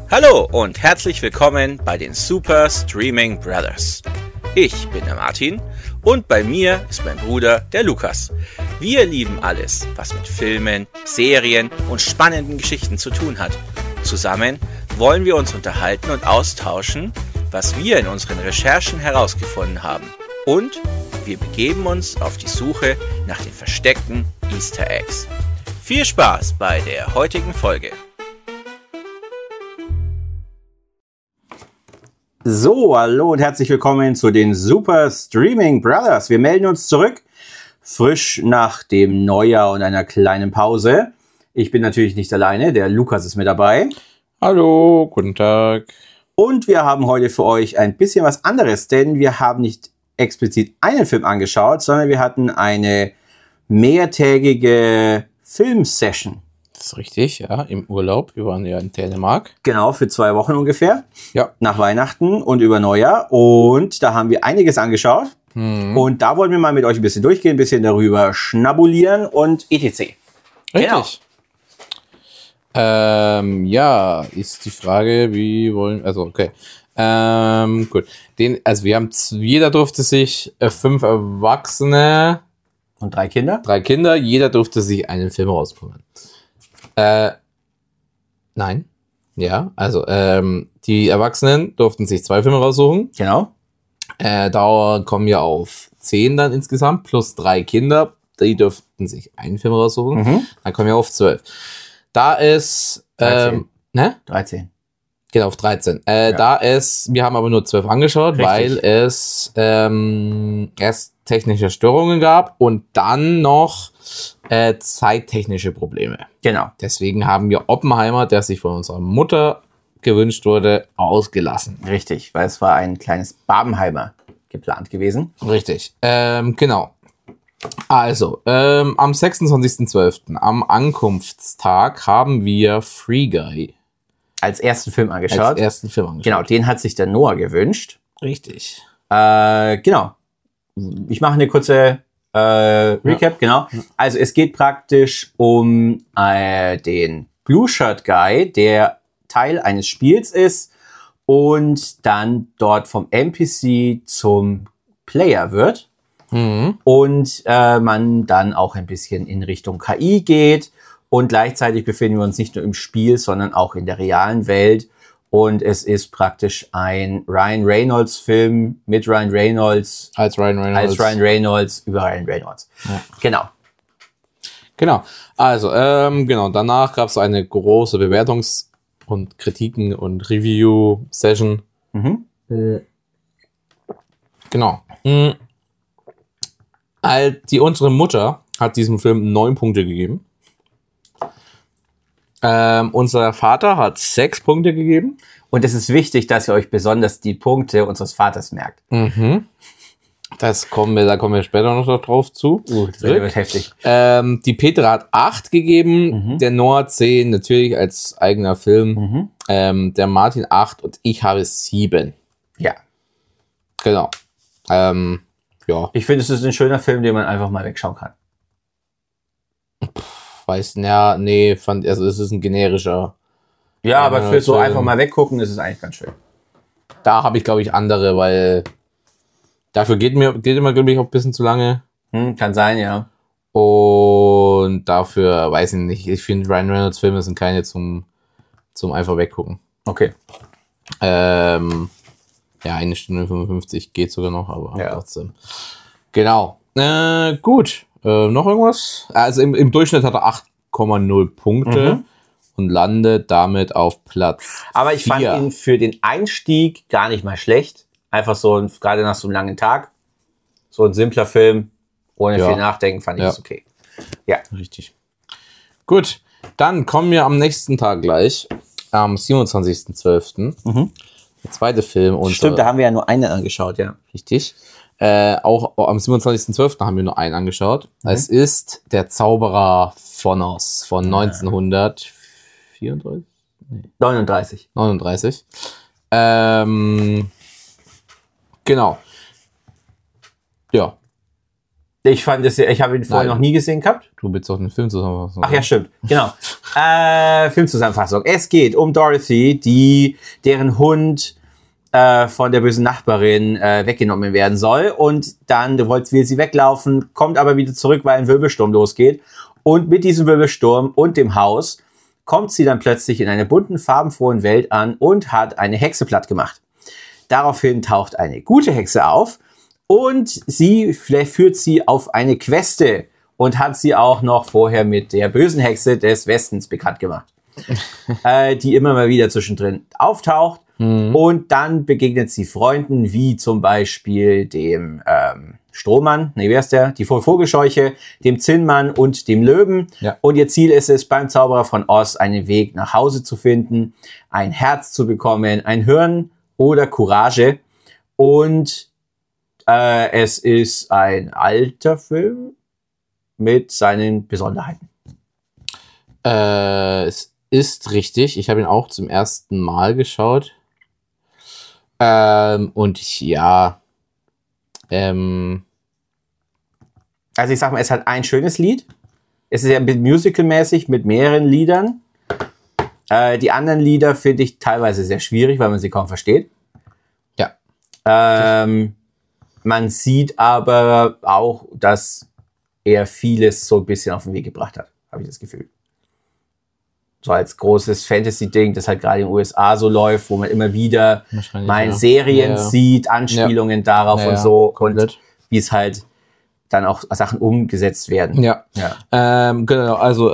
Hallo und herzlich willkommen bei den Super Streaming Brothers. Ich bin der Martin und bei mir ist mein Bruder, der Lukas. Wir lieben alles, was mit Filmen, Serien und spannenden Geschichten zu tun hat. Zusammen wollen wir uns unterhalten und austauschen, was wir in unseren Recherchen herausgefunden haben. Und wir begeben uns auf die Suche nach den versteckten Easter Eggs. Viel Spaß bei der heutigen Folge. So, hallo und herzlich willkommen zu den Super Streaming Brothers. Wir melden uns zurück, frisch nach dem Neujahr und einer kleinen Pause. Ich bin natürlich nicht alleine, der Lukas ist mit dabei. Hallo, guten Tag. Und wir haben heute für euch ein bisschen was anderes, denn wir haben nicht explizit einen Film angeschaut, sondern wir hatten eine mehrtägige Filmsession. Das ist richtig, ja, im Urlaub. Wir waren ja in Dänemark. Genau, für 2 Wochen ungefähr. Ja. Nach Weihnachten und über Neujahr. Und da haben wir einiges angeschaut. Und da wollen wir mal mit euch ein bisschen durchgehen, ein bisschen darüber schnabulieren und etc. Richtig. Ja, ist die Frage, wie wollen, also okay. Gut. Jeder durfte sich 5 Erwachsene Und 3 Kinder? 3 Kinder, jeder durfte sich einen Film rausbringen. Nein. Ja, also die Erwachsenen durften sich 2 Filme raussuchen. Genau. Da kommen wir auf 10 dann insgesamt, plus 3 Kinder. Die dürften sich einen Film raussuchen. Dann kommen wir auf 12. Da ist 13. Ne? 13. Genau, auf 13. Ja. Wir haben aber nur 12 angeschaut, Richtig. weil es erst technische Störungen gab und dann noch zeittechnische Probleme. Genau. Deswegen haben wir Oppenheimer, der sich von unserer Mutter gewünscht wurde, ausgelassen. Richtig, weil es war ein kleines Barbenheimer geplant gewesen. Richtig. Genau. Also, am 26.12., am Ankunftstag, haben wir Free Guy Als ersten Film angeschaut. als ersten Film angeschaut. Genau, den hat sich der Noah gewünscht. Richtig. Genau. Ich mache eine kurze Recap, genau. Also es geht praktisch um den Blue Shirt Guy, der Teil eines Spiels ist und dann dort vom NPC zum Player wird. Und man dann auch ein bisschen in Richtung KI geht. Und gleichzeitig befinden wir uns nicht nur im Spiel, sondern auch in der realen Welt. Und es ist praktisch ein Ryan Reynolds-Film mit Ryan Reynolds. Als Ryan Reynolds. Über Ryan Reynolds. Ja. Genau. Genau. Also, genau. Danach gab es eine große Bewertungs- und Kritiken- und Review-Session. Genau. Unsere Mutter hat diesem Film 9 Punkte gegeben. Unser Vater hat 6 Punkte gegeben. Und es ist wichtig, dass ihr euch besonders die Punkte unseres Vaters merkt. Da kommen wir später noch drauf zu. Das wird heftig. Die Petra hat 8 gegeben, der Noah 10, natürlich als eigener Film. Der Martin 8 und ich habe 7. Ja. Genau. Ja, Ich finde, es ist ein schöner Film, den man einfach mal wegschauen kann. es ist ein generischer. Ja, aber für so Film. einfach mal weggucken, ist es eigentlich ganz schön. Da habe ich, glaube ich, andere, weil dafür geht immer, glaube ich, auch ein bisschen zu lange. Kann sein, ja. Und dafür, weiß ich nicht, ich finde Ryan Reynolds Filme sind keine zum einfach weggucken. Okay. Ja, 1 Stunde 55 geht sogar noch, aber Ja. trotzdem. Genau. Gut. Noch irgendwas? Also im Durchschnitt hat er 8,0 Punkte und landet damit auf Platz Aber ich 4. fand ihn für den Einstieg gar nicht mal schlecht. Einfach so, gerade nach so einem langen Tag, so ein simpler Film, ohne Ja. viel Nachdenken, fand ich es okay. Ja. Richtig. Gut, dann kommen wir am nächsten Tag gleich, am 27.12. Der zweite Film. Stimmt, da haben wir ja nur einen angeschaut, ja. Richtig. Auch am 27.12. haben wir nur einen angeschaut. Es ist Der Zauberer von Oz von 1934? 39. 39. Genau. Ja. Ich fand das, ich habe ihn vorher noch nie gesehen gehabt. Du willst doch einen Film zusammenfassen. Ach ja, stimmt. Genau. Filmzusammenfassung. Es geht um Dorothy, deren Hund von der bösen Nachbarin weggenommen werden soll. Und dann will sie weglaufen, kommt aber wieder zurück, weil ein Wirbelsturm losgeht. Und mit diesem Wirbelsturm und dem Haus kommt sie dann plötzlich in einer bunten, farbenfrohen Welt an und hat eine Hexe platt gemacht. Daraufhin taucht eine gute Hexe auf und sie führt sie auf eine Queste und hat sie auch noch vorher mit der bösen Hexe des Westens bekannt gemacht, die immer mal wieder zwischendrin auftaucht. Und dann begegnet sie Freunden, wie zum Beispiel dem Strohmann, wer ist der? Die Vogelscheuche, dem Zinnmann und dem Löwen. Ja. Und ihr Ziel ist es, beim Zauberer von Oz einen Weg nach Hause zu finden, ein Herz zu bekommen, ein Hirn oder Courage. Und es ist ein alter Film mit seinen Besonderheiten. Es ist richtig. Ich habe ihn auch zum ersten Mal geschaut. Und ja, also ich sag mal, es hat ein schönes Lied. Es ist ja ein bisschen musical-mäßig mit mehreren Liedern. Die anderen Lieder finde ich teilweise sehr schwierig, weil man sie kaum versteht. Ja. Man sieht aber auch, dass er vieles so ein bisschen auf den Weg gebracht hat, habe ich das Gefühl. So als großes Fantasy-Ding, das halt gerade in den USA so läuft, wo man immer wieder mal in Serien sieht, Anspielungen darauf und so. Komplett. Und wie es halt dann auch Sachen umgesetzt werden. Ja. Genau, also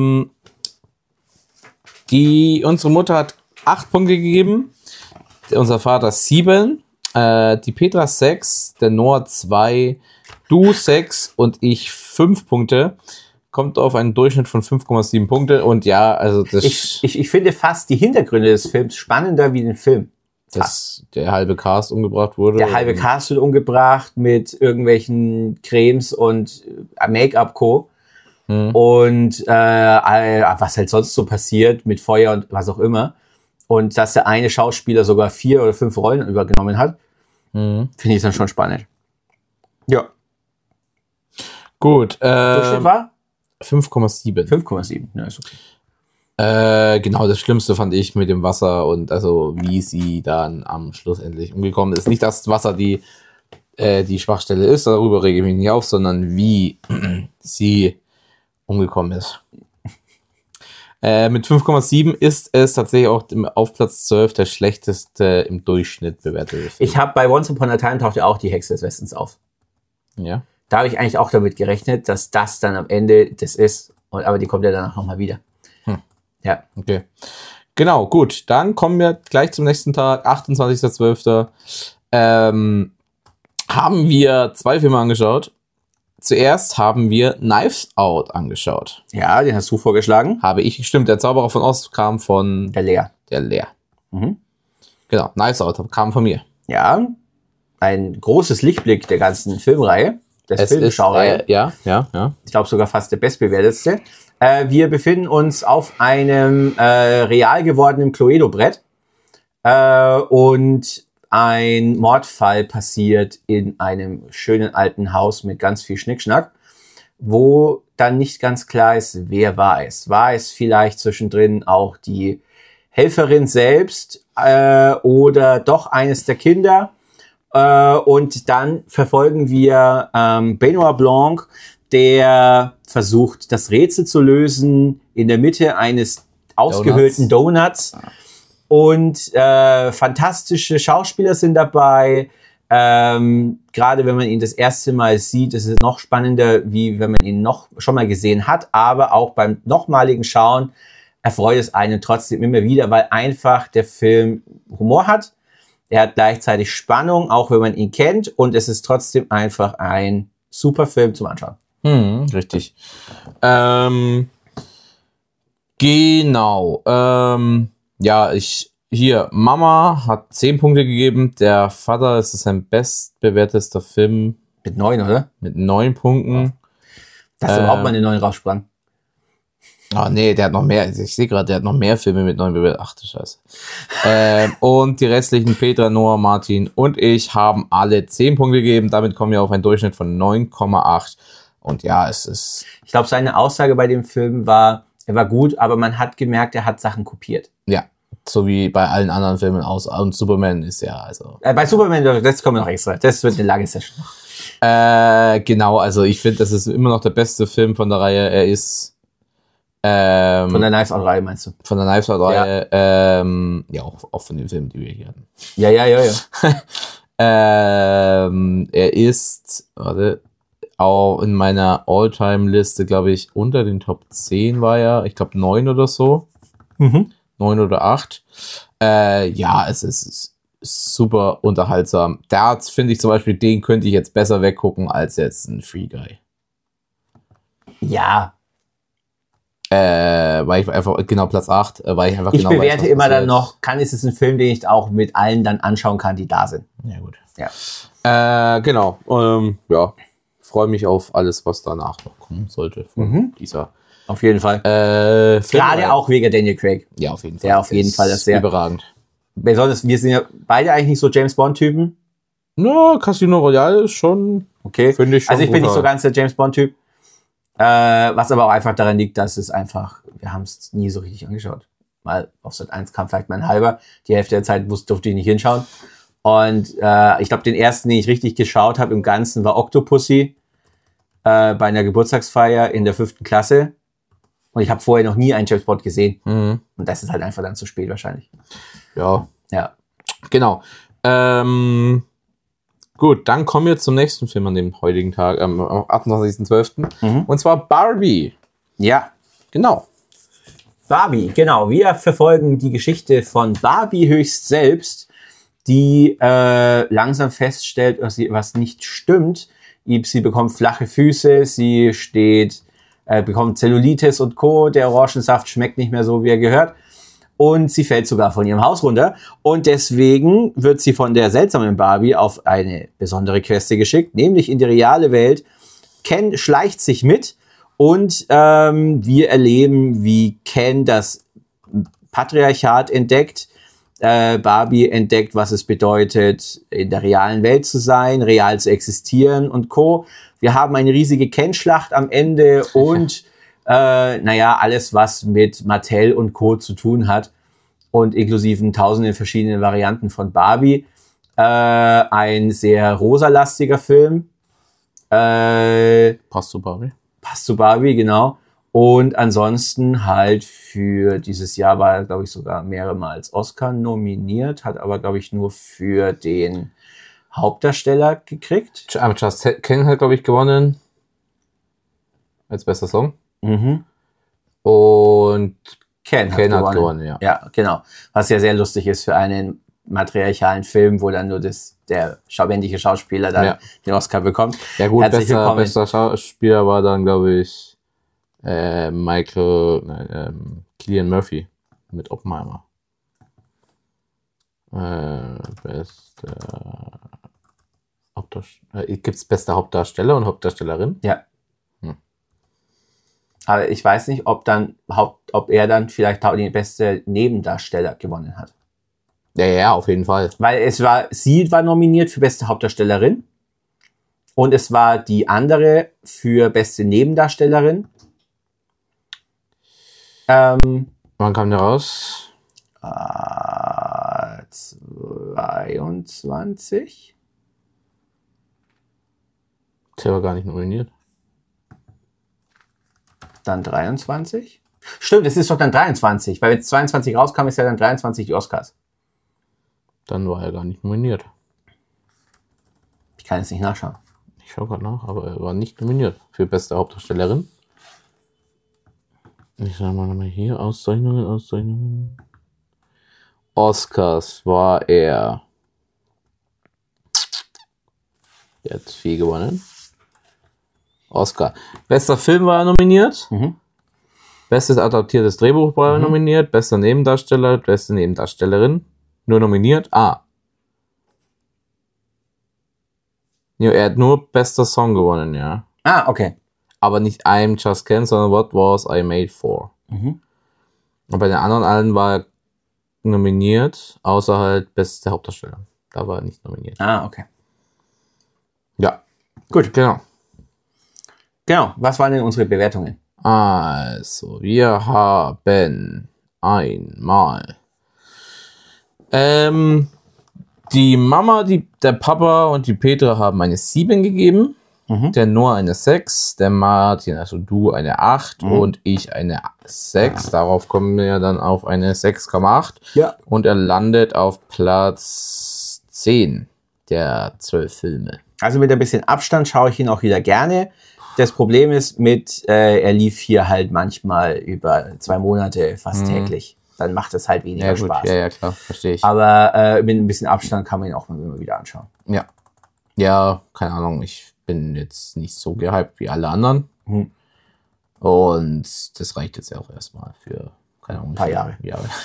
unsere Mutter hat 8 Punkte gegeben, unser Vater 7, die Petra 6, der Noah 2, du 6 und ich 5 Punkte. Kommt auf einen Durchschnitt von 5,7 Punkte und ja, also das... Ich finde fast die Hintergründe des Films spannender wie den Film. Dass der halbe Cast umgebracht wurde. Der halbe Cast wird umgebracht mit irgendwelchen Cremes und Make-up-Co. Und was halt sonst so passiert mit Feuer und was auch immer. Und dass der eine Schauspieler sogar 4 oder 5 Rollen übergenommen hat, finde ich dann schon spannend. Ja. Gut. Durchschnitt war? 5,7. 5,7, ja, ist okay. Genau, das Schlimmste fand ich mit dem Wasser und also wie sie dann am Schluss endlich umgekommen ist. Nicht, dass Wasser die Schwachstelle ist, darüber rege ich mich nicht auf, sondern wie sie umgekommen ist. Mit 5,7 ist es tatsächlich auch auf Platz 12 der schlechteste im Durchschnitt bewertete Film. Ich habe bei Once Upon a Time taucht ja auch die Hexe des Westens auf. Ja. Da habe ich eigentlich auch damit gerechnet, dass das dann am Ende das ist. Aber die kommt ja danach nochmal wieder. Ja. Okay. Genau, gut. Dann kommen wir gleich zum nächsten Tag, 28.12. Haben wir 2 Filme angeschaut. Zuerst haben wir Knives Out angeschaut. Ja, den hast du vorgeschlagen. Habe ich gestimmt. Der Zauberer von Oz kam von... Der Lea. Genau, Knives Out kam von mir. Ja, ein großes Lichtblick der ganzen Filmreihe. Filmschaureihe. Ja. Ich glaube sogar fast der bestbewertetste. Wir befinden uns auf einem real gewordenen Cluedo-Brett und ein Mordfall passiert in einem schönen alten Haus mit ganz viel Schnickschnack, wo dann nicht ganz klar ist, wer war es. War es vielleicht zwischendrin auch die Helferin selbst oder doch eines der Kinder? Und dann verfolgen wir Benoit Blanc, der versucht, das Rätsel zu lösen in der Mitte eines ausgehöhlten Donuts. Und fantastische Schauspieler sind dabei. Gerade wenn man ihn das erste Mal sieht, ist es noch spannender, wie wenn man ihn schon mal gesehen hat. Aber auch beim nochmaligen Schauen erfreut es einen trotzdem immer wieder, weil einfach der Film Humor hat. Er hat gleichzeitig Spannung, auch wenn man ihn kennt. Und es ist trotzdem einfach ein super Film zum Anschauen. Richtig. Genau. Mama hat 10 Punkte gegeben. Der Vater, ist sein bestbewertester Film. Mit 9, oder? Mit 9 Punkten. Dass überhaupt mal eine 9 raussprang. Ah, nee, der hat noch mehr. Ich sehe gerade, der hat noch mehr Filme mit 9 Bewertungen. Ach du Scheiße. Und die restlichen, Petra, Noah, Martin und ich, haben alle 10 Punkte gegeben. Damit kommen wir auf einen Durchschnitt von 9,8. Und ja, es ist... Ich glaube, seine Aussage bei dem Film war, er war gut, aber man hat gemerkt, er hat Sachen kopiert. Ja, so wie bei allen anderen Filmen aus. Und Superman ist ja, also... Bei Superman, das kommen wir noch extra. Das wird eine lange Session. Genau, also ich finde, das ist immer noch der beste Film von der Reihe. Er ist... Von der Knives Out-Reihe meinst du? Von der Knives Out-Reihe, ja, auch von den Filmen, die wir hier hatten. Ja. Er ist, warte, auch in meiner All-Time-Liste, glaube ich, unter den Top 10 war er, ich glaube 9 oder so. 9 oder 8. Ja, es ist super unterhaltsam. Da finde ich zum Beispiel, den könnte ich jetzt besser weggucken als jetzt ein Free Guy. Ja. Weil ich einfach, genau, Platz 8, weil ich einfach Ich genau bewerte weiß, immer dann noch, ist es ein Film, den ich auch mit allen dann anschauen kann, die da sind. Ja, gut. Ja. Genau. Ja, freue mich auf alles, was danach noch kommen sollte von dieser. Auf jeden Fall. Film. Gerade auch wegen Daniel Craig. Ja, auf jeden Fall. Der auf jeden Fall ist sehr überragend. Besonders, wir sind ja beide eigentlich nicht so James Bond-Typen. Ja, Casino Royale ist schon, Okay. finde ich schon. Also ich bin nicht so brutal. ganz der James Bond-Typ. Was aber auch einfach daran liegt, dass es einfach, wir haben es nie so richtig angeschaut. Mal auf Sat 1 kam vielleicht mal ein halber. Die Hälfte der Zeit durfte ich nicht hinschauen. Und ich glaube, den ersten, den ich richtig geschaut habe im Ganzen, war Octopussy bei einer Geburtstagsfeier in der 5. Klasse. Und ich habe vorher noch nie einen James Bond gesehen. Mhm. Und das ist halt einfach dann zu spät wahrscheinlich. Ja, Ja. genau. Gut, dann kommen wir zum nächsten Film an dem heutigen Tag, am 28.12. Und zwar Barbie. Ja. Genau. Barbie, genau. Wir verfolgen die Geschichte von Barbie höchst selbst, die langsam feststellt, was nicht stimmt. Sie bekommt flache Füße, sie bekommt Zellulitis und Co. Der Orangensaft schmeckt nicht mehr so, wie er gehört. Und sie fällt sogar von ihrem Haus runter. Und deswegen wird sie von der seltsamen Barbie auf eine besondere Queste geschickt, nämlich in die reale Welt. Ken schleicht sich mit und wir erleben, wie Ken das Patriarchat entdeckt. Barbie entdeckt, was es bedeutet, in der realen Welt zu sein, real zu existieren und Co. Wir haben eine riesige Ken-Schlacht am Ende und alles, was mit Mattel und Co. zu tun hat und inklusiven tausenden verschiedenen Varianten von Barbie. Ein sehr rosalastiger Film. Passt zu Barbie. Passt zu Barbie, genau. Und ansonsten halt für dieses Jahr war er, glaube ich, sogar mehrmals Oscar nominiert, hat aber, glaube ich, nur für den Hauptdarsteller gekriegt. Just Ken hat, glaube ich, gewonnen. Als bester Song. Und Ken hat gewonnen, ja. Ja, genau. Was ja sehr lustig ist für einen matriarchalen Film, wo dann nur der männliche Schauspieler dann den Oscar bekommt. Ja gut, Herzlich bester Schauspieler war dann, glaube ich, Cillian Murphy mit Oppenheimer. Gibt's beste Hauptdarsteller und Hauptdarstellerin? Ja. Aber ich weiß nicht, ob er dann vielleicht den beste Nebendarsteller gewonnen hat. Ja, auf jeden Fall. Weil sie war nominiert für beste Hauptdarstellerin und es war die andere für beste Nebendarstellerin. Wann kam der raus? 22. Der war gar nicht nominiert. Dann 23. Stimmt, es ist doch dann 23, weil wenn 22 rauskam, ist ja dann 23 die Oscars. Dann war er gar nicht nominiert. Ich kann jetzt nicht nachschauen. Ich schaue gerade nach, aber er war nicht nominiert für beste Hauptdarstellerin. Ich sage mal nochmal hier, Auszeichnungen. Oscars war er. Der hat viel gewonnen. Oscar. Bester Film war er nominiert. Bestes adaptiertes Drehbuch war er nominiert. Bester Nebendarsteller, beste Nebendarstellerin. Nur nominiert. Ja, er hat nur bester Song gewonnen, ja. Okay. Aber nicht I'm Just Ken, sondern What Was I Made For. Mhm. Und bei den anderen allen war er nominiert, außer halt beste Hauptdarsteller. Da war er nicht nominiert. Ah, okay. Ja, Gut. genau. Genau. Was waren denn unsere Bewertungen? Also, wir haben einmal die Mama, der Papa und die Petra haben eine 7 gegeben. Mhm. Der Noah eine 6, der Martin, also du, eine 8 und ich eine 6. Darauf kommen wir dann auf eine 6,8. Ja. Und er landet auf Platz 10 der 12 Filme. Also mit ein bisschen Abstand schaue ich ihn auch wieder gerne. Das Problem ist er lief hier halt manchmal über 2 Monate fast täglich. Dann macht es halt weniger Spaß. Ja, klar, verstehe ich. Aber mit ein bisschen Abstand kann man ihn auch mal immer wieder anschauen. Ja. Ja, keine Ahnung, ich bin jetzt nicht so gehypt wie alle anderen. Mhm. Und das reicht jetzt ja auch erstmal für, keine Ahnung, ein paar Jahre.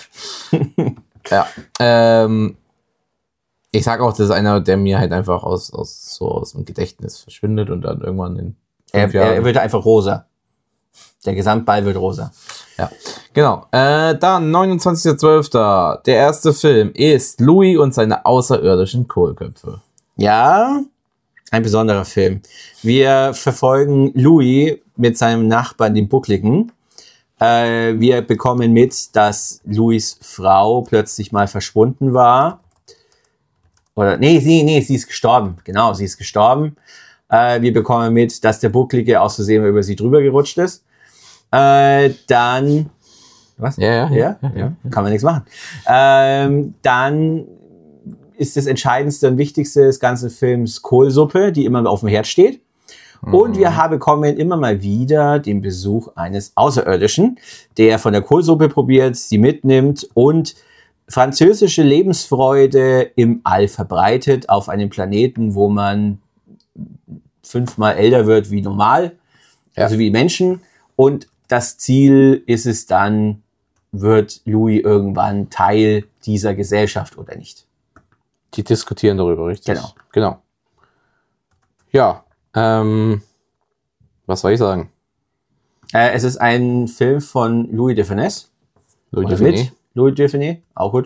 Ja. Ich sag auch, das ist einer, der mir halt einfach aus dem Gedächtnis verschwindet und dann irgendwann in 5 Jahren. Er wird einfach rosa. Der Gesamtball wird rosa. Ja, genau. Dann 29.12. Der erste Film ist Louis und seine außerirdischen Kohlköpfe. Ja, ein besonderer Film. Wir verfolgen Louis mit seinem Nachbarn, dem Buckligen. Wir bekommen mit, dass Louis' Frau plötzlich mal verschwunden war. Oder, nee, sie ist gestorben. Genau, sie ist gestorben. Wir bekommen mit, dass der Bucklige aus Versehen über sie drüber gerutscht ist. Dann, was? Ja. Kann man nichts machen. Dann ist das Entscheidendste und Wichtigste des ganzen Films Kohlsuppe, die immer auf dem Herd steht. Und wir bekommen immer mal wieder den Besuch eines Außerirdischen, der von der Kohlsuppe probiert, sie mitnimmt und französische Lebensfreude im All verbreitet auf einem Planeten, wo man 5-mal älter wird wie normal, also wie Menschen. Und das Ziel ist es dann, wird Louis irgendwann Teil dieser Gesellschaft oder nicht? Die diskutieren darüber, richtig? Genau. Ja, was soll ich sagen? Es ist ein Film von Louis de Funès. Louis de Funès. Louis de Funès, auch gut.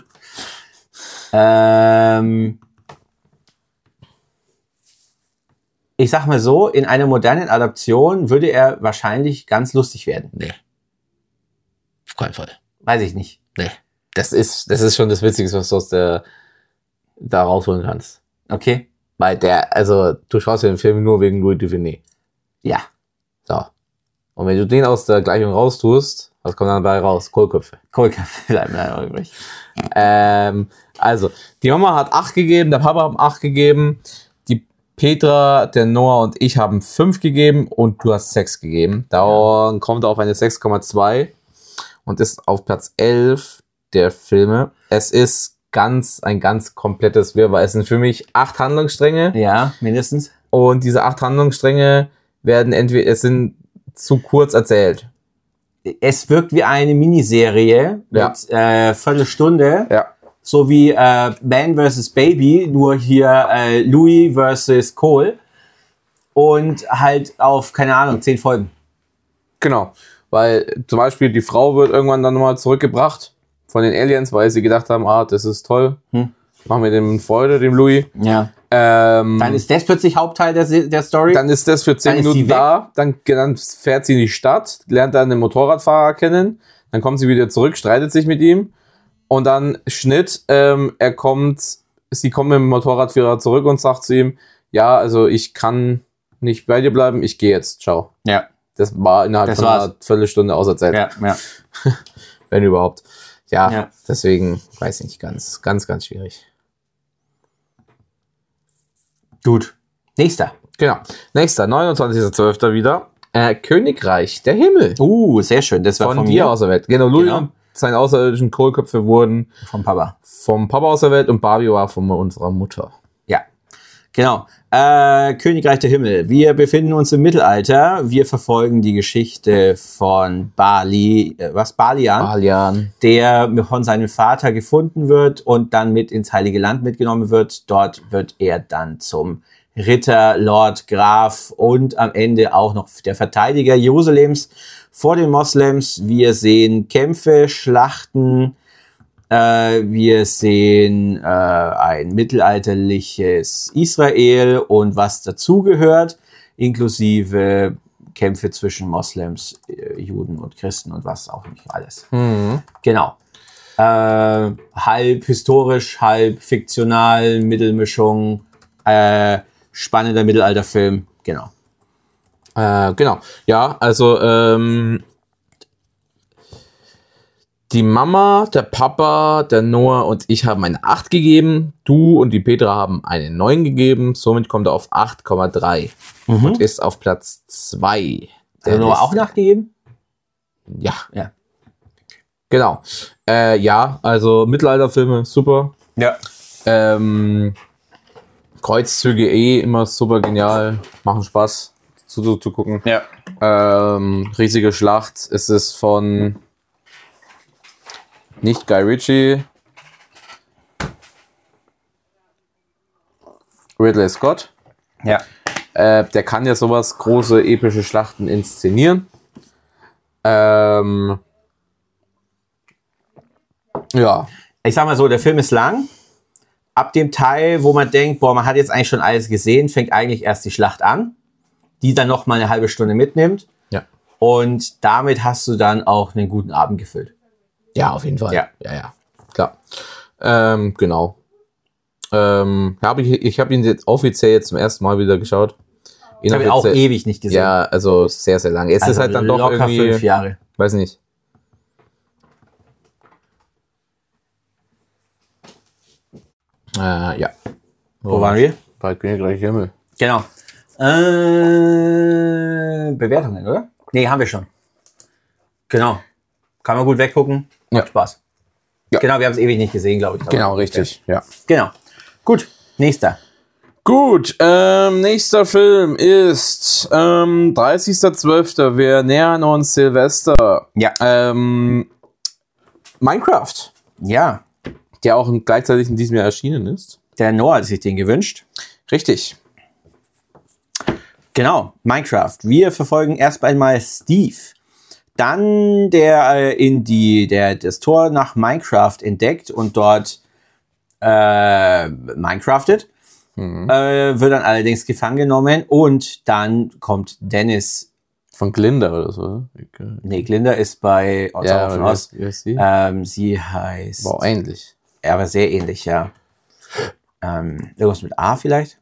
Ich sag mal so, in einer modernen Adaption würde er wahrscheinlich ganz lustig werden. Nee. Auf keinen Fall. Weiß ich nicht. Nee. Das ist schon das Witzigste, was du da rausholen kannst. Okay. Weil du schaust ja den Film nur wegen Louis de Funès. Ja. So. Und wenn du den aus der Gleichung raustust, was kommt dann dabei raus? Kohlköpfe. Kohlköpfe bleiben leider übrig. Also, die Mama hat 8 gegeben, der Papa hat 8 gegeben, die Petra, der Noah und ich haben 5 gegeben und du hast 6 gegeben. Dann kommt er auf eine 6,2 und ist auf Platz 11 der Filme. Es ist ein ganz komplettes Wirrwarr. Es sind für mich 8 Handlungsstränge. Ja, mindestens. Und diese 8 Handlungsstränge es sind zu kurz erzählt. Es wirkt wie eine Miniserie mit Viertelstunde. Ja. So wie Man vs. Baby, nur hier Louis vs. Cole. Und halt auf, keine Ahnung, 10 Folgen. Genau. Weil zum Beispiel die Frau wird irgendwann dann nochmal zurückgebracht von den Aliens, weil sie gedacht haben, das ist toll. Machen wir dem Freude, dem Louis. Ja. Dann ist das plötzlich Hauptteil der Story. Dann ist das für 10 Minuten da. Dann fährt sie in die Stadt, lernt dann den Motorradfahrer kennen. Dann kommt sie wieder zurück, streitet sich mit ihm. Und dann Schnitt, sie kommt mit dem Motorradfahrer zurück und sagt zu ihm, ja, also ich kann nicht bei dir bleiben, ich gehe jetzt, ciao. Ja. Das war innerhalb von einer Viertelstunde auserzählt. Ja. Wenn überhaupt. Ja, deswegen, weiß ich nicht, ganz, ganz, ganz schwierig. Gut. Nächster. Genau. Nächster, 29.12. wieder. Königreich der Himmel. Sehr schön. Das war von dir aus der Welt. Genau, Louis und seine außerirdischen Kohlköpfe wurden vom Papa aus der Welt und Barbie war von unserer Mutter. Ja, genau. Königreich der Himmel. Wir befinden uns im Mittelalter. Wir verfolgen die Geschichte von Balian, der von seinem Vater gefunden wird und dann mit ins Heilige Land mitgenommen wird. Dort wird er dann zum Ritter, Lord, Graf und am Ende auch noch der Verteidiger Jerusalems vor den Moslems. Wir sehen Kämpfe, Schlachten. Wir sehen ein mittelalterliches Israel und was dazugehört, inklusive Kämpfe zwischen Moslems, Juden und Christen und was auch nicht alles. Genau. Halb historisch, halb fiktional, Mittelmischung, spannender Mittelalterfilm, genau. Genau. Ja, also die Mama, der Papa, der Noah und ich haben eine 8 gegeben. Du und die Petra haben eine 9 gegeben. Somit kommt er auf 8,3 und ist auf Platz 2. Hat der Noah auch nachgegeben? Ja. Ja. Genau. Ja, also Mittelalterfilme, super. Ja. Kreuzzüge immer super genial. Machen Spaß zu gucken. Ja. Riesige Schlacht. Es ist von nicht Guy Ritchie. Ridley Scott. Ja. Der kann ja sowas, große, epische Schlachten inszenieren. Ja. Ich sag mal so, der Film ist lang. Ab dem Teil, wo man denkt, boah, man hat jetzt eigentlich schon alles gesehen, fängt eigentlich erst die Schlacht an, die dann noch mal eine halbe Stunde mitnimmt. Ja. Und damit hast du dann auch einen guten Abend gefüllt. Ja, auf jeden Fall. Ja. Ja, klar. Genau. Ich hab ihn jetzt offiziell zum ersten Mal wieder geschaut. Ich habe ihn auch ewig nicht gesehen. Ja, also sehr, sehr lange. Es also ist halt dann doch locker irgendwie 5 Jahre. Weiß nicht. Ja. Wo waren wir? Bei Königreich Himmel. Genau. Bewertungen, oder? Nee, haben wir schon. Genau. Kann man gut weggucken. Ja. Macht Spaß. Ja. Genau, wir haben es ewig nicht gesehen, glaube ich. Genau, richtig. Ja. Genau. Gut, nächster. Gut, nächster Film ist 30.12. Wir nähern uns Silvester. Ja. Minecraft, Ja, der auch gleichzeitig in diesem Jahr erschienen ist. der Noah hat sich den gewünscht. Richtig. Genau, Minecraft. Wir verfolgen erst einmal Steve. Dann der das Tor nach Minecraft entdeckt und dort Minecraftet. Wird dann allerdings gefangen genommen und dann kommt Dennis. Von Glinda oder so. Nee, Glinda ist bei Oz. Wie heißt sie? Sie heißt. Wow, ähnlich. Ja, aber sehr ähnlich, ja. Irgendwas mit A vielleicht?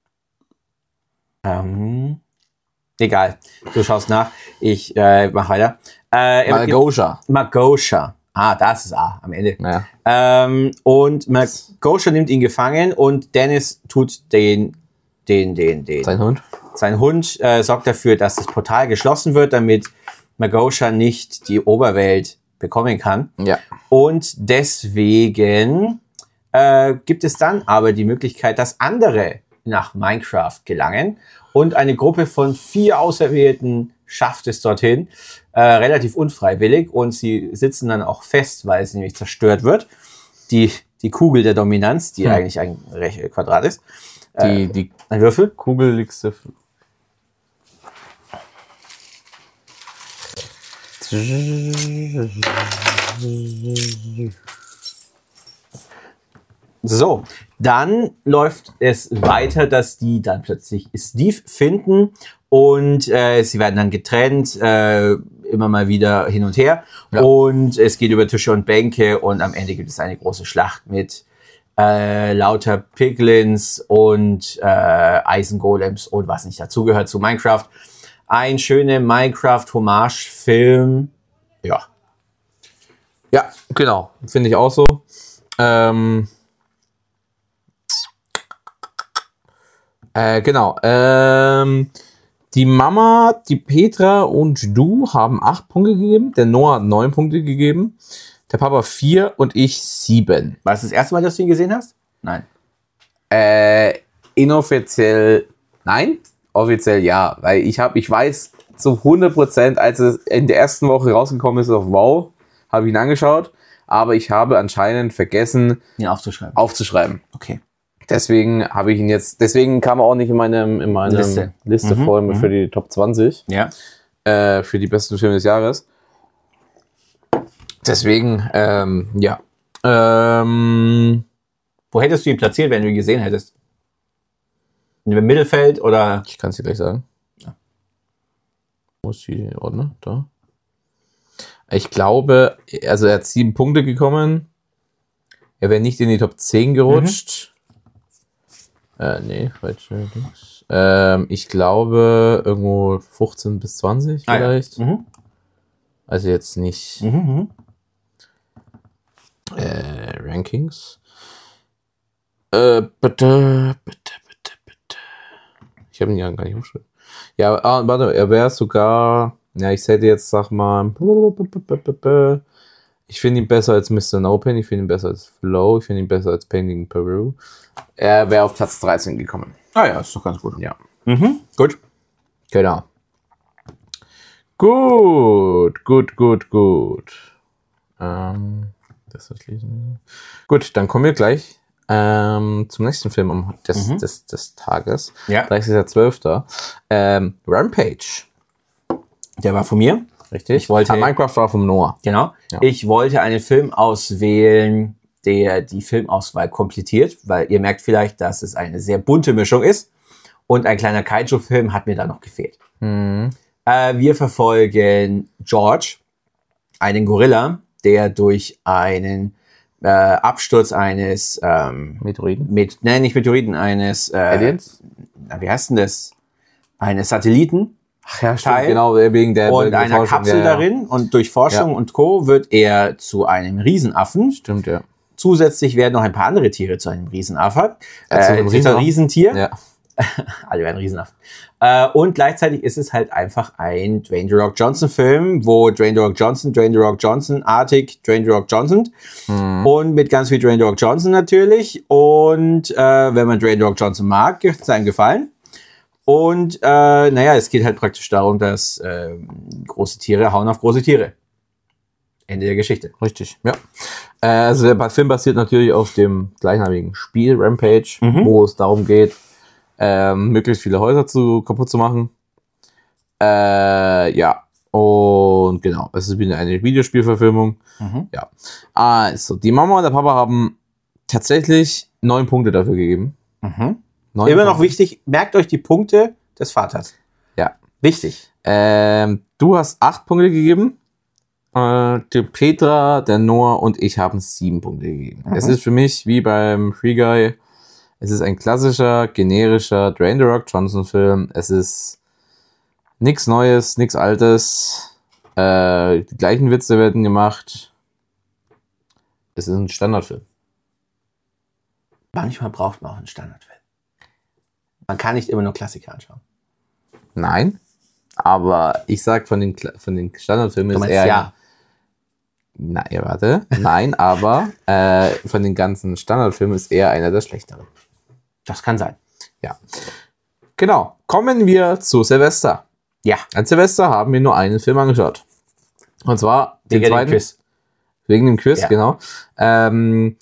Egal. Du schaust nach. Ich mach weiter. Malgosha. Magosha. Ah, das ist A am Ende. Ja. Und Magosha nimmt ihn gefangen und Dennis tut Sein Hund. sein Hund sorgt dafür, dass das Portal geschlossen wird, damit Magosha nicht die Oberwelt bekommen kann. Ja. Und deswegen gibt es dann aber die Möglichkeit, dass andere nach Minecraft gelangen. Und eine Gruppe von 4 Auserwählten schafft es dorthin, relativ unfreiwillig. Und sie sitzen dann auch fest, weil es nämlich zerstört wird. Die Kugel der Dominanz, die eigentlich ein Quadrat ist. Die Ein Würfel. kugeligste. So, dann läuft es weiter, dass die dann plötzlich Steve finden und sie werden dann getrennt, immer mal wieder hin und her. Ja. Und es geht über Tische und Bänke und am Ende gibt es eine große Schlacht mit lauter Piglins und Eisengolems und was nicht dazugehört zu Minecraft. Ein schöner Minecraft-Hommage-Film. Ja. Ja, genau. Finde ich auch so. Genau. Die Mama, die Petra und du haben 8 Punkte gegeben. Der Noah hat 9 Punkte gegeben. Der Papa 4 und ich 7. War das erste Mal, dass du ihn gesehen hast? Nein. Inoffiziell nein. Offiziell ja. Weil ich weiß zu 100%, als es in der ersten Woche rausgekommen ist auf Wow, habe ich ihn angeschaut. Aber ich habe anscheinend vergessen, Ihn aufzuschreiben. Okay. Deswegen habe ich ihn jetzt, deswegen kam er auch nicht in meiner Liste vor für die Top 20. Ja. für die besten Filme des Jahres. Deswegen, ja. Wo hättest du ihn platziert, wenn du ihn gesehen hättest? Im Mittelfeld oder? Ich kann es dir gleich sagen. Ja. Wo ist die Ordner? Da. Ich glaube, also er hat 7 Punkte bekommen. Er wäre nicht in die Top 10 gerutscht. Nee, falsche Dings. Ich glaube, irgendwo 15 bis 20 vielleicht. Ja. Also jetzt nicht Rankings. Bitte. Ich habe ihn ja gar nicht aufgeschrieben. Ja, warte, er wäre sogar, ja, ich hätte jetzt, sag mal, ich finde ihn besser als Mr. No-Pain, ich finde ihn besser als Flow, ich finde ihn besser als Painting in Peru. Er wäre auf Platz 13 gekommen. Ah ja, ist doch ganz gut. Ja. Gut. Genau. Gut. Das lesen. Gut, dann kommen wir gleich zum nächsten Film des Tages. Ja. 30.12. Rampage. Der war von mir. Richtig. Ich wollte, Minecraft war vom Noah. Genau. Ja. Ich wollte einen Film auswählen, der die Filmauswahl komplettiert, weil ihr merkt vielleicht, dass es eine sehr bunte Mischung ist. Und ein kleiner Kaiju-Film hat mir da noch gefehlt. Wir verfolgen George, einen Gorilla, der durch einen Absturz eines Meteoriten? nicht Meteoriten, eines Aliens? Wie heißt denn das? Eines Satelliten. Ach ja, stimmt, Teil genau, wegen der und einer Forschung, Kapsel darin. Und durch Forschung und Co. wird er zu einem Riesenaffen. Stimmt, ja. Zusätzlich werden noch ein paar andere Tiere zu einem Riesenaffe. Zu einem Riesentier. Ja. Alle werden Riesenaffen. Und gleichzeitig ist es halt einfach ein Dwayne The Rock Johnson Film, wo Dwayne The Rock Johnson-artig Dwayne The Rock Johnson und mit ganz viel Dwayne The Rock Johnson natürlich. Und wenn man Dwayne The Rock Johnson mag, gibt es einem Gefallen. Und es geht halt praktisch darum, dass große Tiere hauen auf große Tiere. Ende der Geschichte. Richtig, ja. Also der Film basiert natürlich auf dem gleichnamigen Spiel Rampage, wo es darum geht, möglichst viele Häuser kaputt zu machen. Ja. Und genau, es ist wieder eine Videospielverfilmung. Ja. Also, die Mama und der Papa haben tatsächlich 9 Punkte dafür gegeben. 9 Immer noch wichtig, merkt euch die Punkte des Vaters. Ja. Wichtig. Du hast 8 Punkte gegeben. Die Petra, der Noah und ich haben 7 Punkte gegeben. Es ist für mich wie beim Free Guy. Es ist ein klassischer, generischer Dwayne The Rock Johnson Film. Es ist nichts Neues, nichts Altes. Die gleichen Witze werden gemacht. Es ist ein Standardfilm. Manchmal braucht man auch einen Standardfilm. Man kann nicht immer nur Klassiker anschauen. Nein, aber ich sag von den Standardfilmen ist er... Ja. Nein, warte. Nein, aber von den ganzen Standardfilmen ist er einer der schlechteren. Das kann sein. Ja. Genau. Kommen wir zu Silvester. Ja. An Silvester haben wir nur einen Film angeschaut. Und zwar den zweiten. Quiz. Wegen dem Quiz, Ja. genau. Einen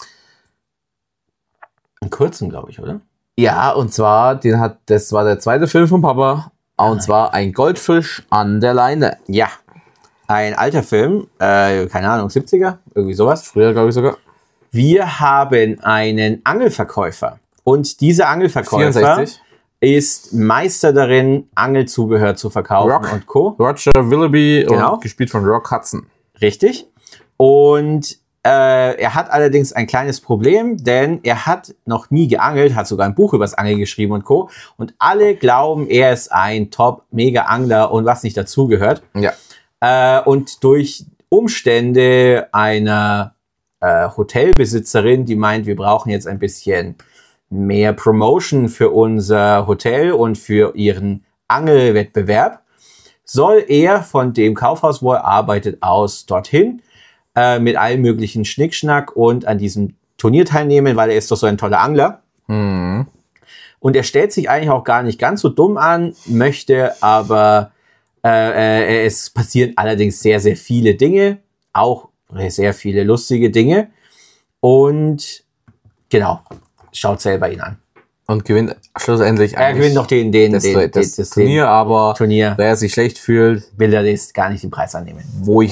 kurzen, glaube ich, oder? Ja, und zwar, das war der zweite Film von Papa. Und zwar ein Goldfisch an der Leine. Ja. Ein alter Film, keine Ahnung, 70er, irgendwie sowas. Früher, glaube ich sogar. Wir haben einen Angelverkäufer. Und dieser Angelverkäufer 64. ist Meister darin, Angelzubehör zu verkaufen Rock. und Co. Roger Willoughby Genau. und gespielt von Rock Hudson. Richtig. Und er hat allerdings ein kleines Problem, denn er hat noch nie geangelt, hat sogar ein Buch über das Angeln geschrieben und Co. Und alle glauben, er ist ein Top-Mega-Angler und was nicht dazugehört. Ja. Und durch Umstände einer Hotelbesitzerin, die meint, wir brauchen jetzt ein bisschen mehr Promotion für unser Hotel und für ihren Angelwettbewerb, soll er von dem Kaufhaus, wo er arbeitet, aus dorthin mit allen möglichen Schnickschnack und an diesem Turnier teilnehmen, weil er ist doch so ein toller Angler. Und er stellt sich eigentlich auch gar nicht ganz so dumm an, möchte aber es passieren allerdings sehr, sehr viele Dinge, auch sehr viele lustige Dinge. Und genau, schaut selber ihn an. Und gewinnt schlussendlich Er gewinnt noch das Turnier, aber Turnier. wer sich schlecht fühlt, Will er das gar nicht den Preis annehmen. weil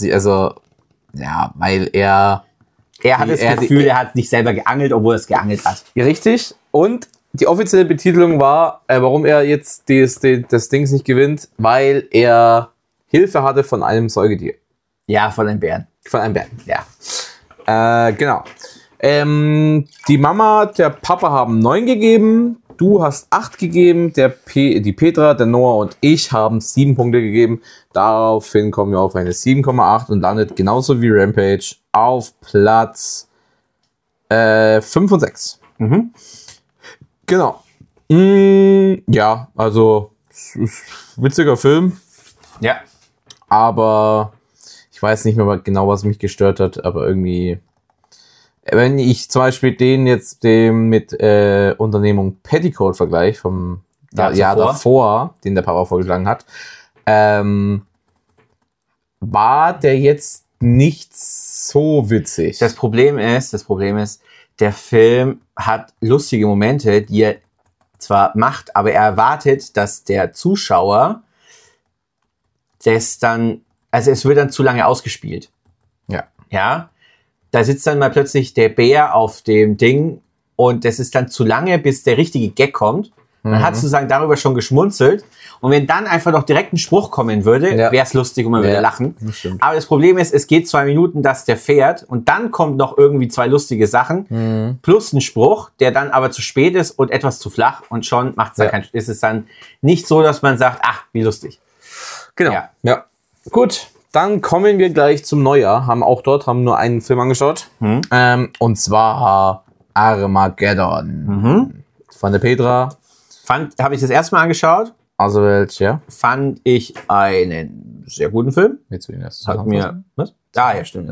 er Er hat das Gefühl, er hat nicht selber geangelt, obwohl er es geangelt hat. richtig. Und die offizielle Betitelung war, warum er jetzt das Ding nicht gewinnt, weil er Hilfe hatte von einem Säugetier. Ja, von einem Bären. Von einem Bären. Ja. Genau. Die Mama, der Papa haben 9 gegeben, du hast 8 gegeben, die Petra, der Noah und ich haben 7 Punkte gegeben. Daraufhin kommen wir auf eine 7,8 und landet genauso wie Rampage auf Platz 5 und 6. Mhm. Genau. Ja, also witziger Film, Ja. aber ich weiß nicht mehr genau, was mich gestört hat, aber irgendwie, wenn ich zum Beispiel den mit Unternehmung Petticoat vergleiche, vom Jahr davor, den der Papa vorgeschlagen hat, war der jetzt nicht so witzig. Das Problem ist, der Film hat lustige Momente, die er zwar macht, aber er erwartet, dass der Zuschauer es wird dann zu lange ausgespielt. Ja. Ja. Da sitzt dann mal plötzlich der Bär auf dem Ding und das ist dann zu lange, bis der richtige Gag kommt. Man hat sozusagen darüber schon geschmunzelt. Und wenn dann einfach noch direkt ein Spruch kommen würde, wäre es lustig und man würde lachen. Das aber das Problem ist, es geht 2 Minuten, dass der fährt und dann kommt noch irgendwie 2 lustige Sachen plus ein Spruch, der dann aber zu spät ist und etwas zu flach und schon ist es dann nicht so, dass man sagt, ach, wie lustig. Genau. Ja. Gut, dann kommen wir gleich zum Neujahr. Haben nur einen Film angeschaut. Und zwar Armageddon. Von der Petra. Habe ich das erste Mal angeschaut. Also ja. Fand ich einen sehr guten Film. Willst du ihn erst Hat mir, was? Ja, stimmt.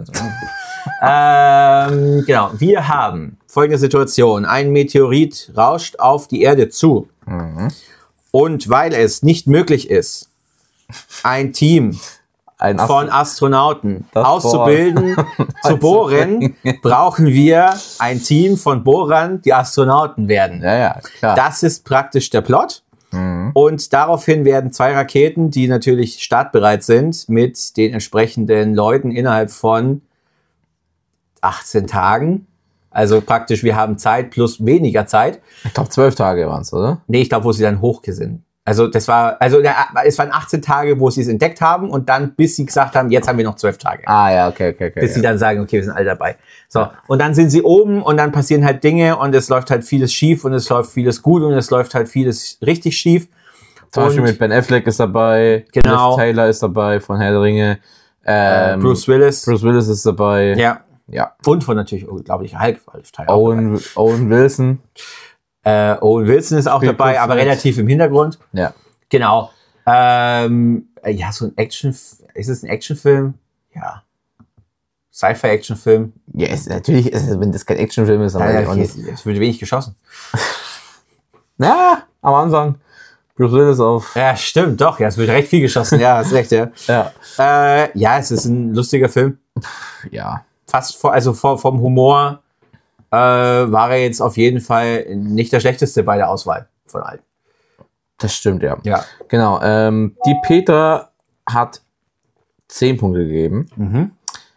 Genau. Wir haben folgende Situation. Ein Meteorit rauscht auf die Erde zu. Und weil es nicht möglich ist, ein Team von Astronauten auszubilden, zu bohren, brauchen wir ein Team von Bohrern, die Astronauten werden. Ja, klar. Das ist praktisch der Plot. Und daraufhin werden 2 Raketen, die natürlich startbereit sind, mit den entsprechenden Leuten innerhalb von 18 Tagen. Also praktisch, wir haben Zeit plus weniger Zeit. Ich glaube 12 Tage waren es, oder? Nee, ich glaube, wo sie dann hoch sind. Es waren 18 Tage, wo sie es entdeckt haben und dann, bis sie gesagt haben, jetzt haben wir noch 12 Tage. Ah ja, okay. Bis sie dann sagen, okay, wir sind alle dabei. So, und dann sind sie oben und dann passieren halt Dinge und es läuft halt vieles schief und es läuft vieles gut und es läuft halt vieles richtig schief. Zum Beispiel mit Ben Affleck ist dabei, genau. Liv Taylor ist dabei von Herr der Ringe, Bruce Willis. Bruce Willis ist dabei. Ja. Und von natürlich unglaublich Hulk. Owen Wilson. Owen Wilson ist auch dabei, aber relativ im Hintergrund. Ja. Genau. So ein Action, ist es ein Actionfilm? Ja. Sci-Fi-Actionfilm? Ja, natürlich, wenn das kein Actionfilm ist, dann weiß ich auch nicht. Es wird wenig geschossen. Ja, am Anfang. Bruce Willis auf. Ja, stimmt, doch. Ja, es wird recht viel geschossen. Ja, hast recht, ja. Es ist ein lustiger Film. Ja. Fast vom Humor war er jetzt auf jeden Fall nicht der schlechteste bei der Auswahl von allen. Das stimmt, ja. Ja. Genau. Die Petra hat 10 Punkte gegeben.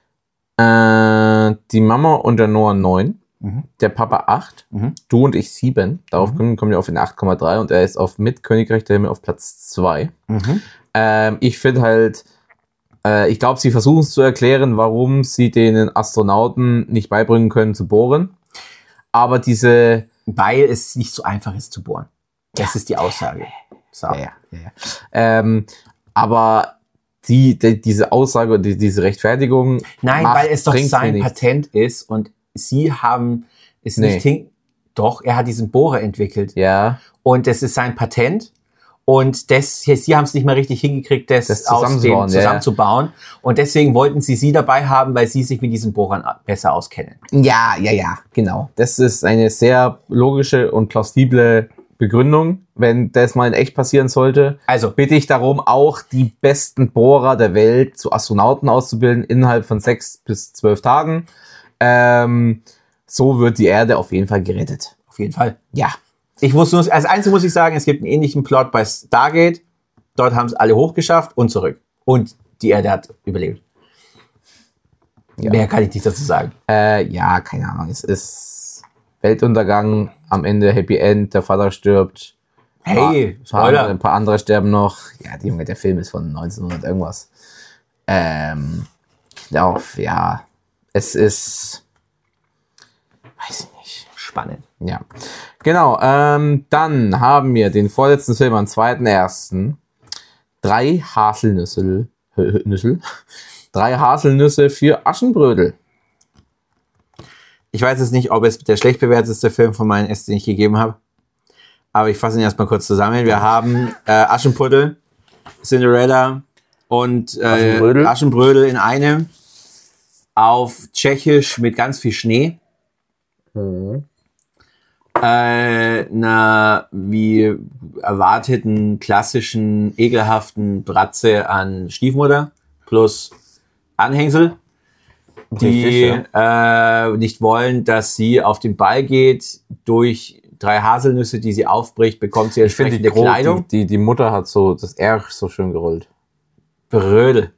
Die Mama und der Noah 9. Der Papa 8. Du und ich 7. Darauf kommen wir auf eine 8,3 und er ist mit Königreich der Himmel auf Platz 2. Ich finde halt, ich glaube, sie versuchen es zu erklären, warum sie den Astronauten nicht beibringen können zu bohren. Aber weil es nicht so einfach ist zu bohren. Das ist die Aussage. So. Ja. Aber diese Aussage und diese Rechtfertigung. Nein, weil es doch sein Patent ist und sie haben es nicht Doch, er hat diesen Bohrer entwickelt. Ja. Und das ist sein Patent. Und sie haben es nicht mal richtig hingekriegt, das zusammenzubauen. Und deswegen wollten sie dabei haben, weil sie sich mit diesen Bohrern besser auskennen. Ja, genau. Das ist eine sehr logische und plausible Begründung, wenn das mal in echt passieren sollte. Also bitte ich darum, auch die besten Bohrer der Welt zu Astronauten auszubilden innerhalb von 6 bis 12 Tagen. So wird die Erde auf jeden Fall gerettet. Auf jeden Fall. Ja. Ich muss nur, als Einzige muss ich sagen, es gibt einen ähnlichen Plot bei Stargate. Dort haben es alle hochgeschafft und zurück. Und die Erde hat überlebt. Ja. Mehr kann ich nicht dazu sagen. Ja, keine Ahnung. Es ist Weltuntergang, am Ende Happy End, der Vater stirbt. Hey, Spoiler. Ein paar andere sterben noch. Ja, der Film ist von 1900 irgendwas. Ja, es ist, weiß ich nicht. Spannend. Ja, genau. Dann haben wir den vorletzten Film am 2.1. 3 Haselnüsse für Aschenbrödel. Ich weiß jetzt nicht, ob es der schlecht bewertetste Film von meinen Ästen, den ich gegeben habe. Aber ich fasse ihn erstmal kurz zusammen. Wir haben Aschenputtel, Cinderella und Aschenbrödel in einem. Auf Tschechisch mit ganz viel Schnee. Einer wie erwarteten klassischen, ekelhaften Bratze an Stiefmutter plus Anhängsel, die nicht wollen, dass sie auf den Ball geht. Durch 3 Haselnüsse, die sie aufbricht, bekommt sie entsprechende Kleidung. Die Mutter hat so das R so schön gerollt. Brödel.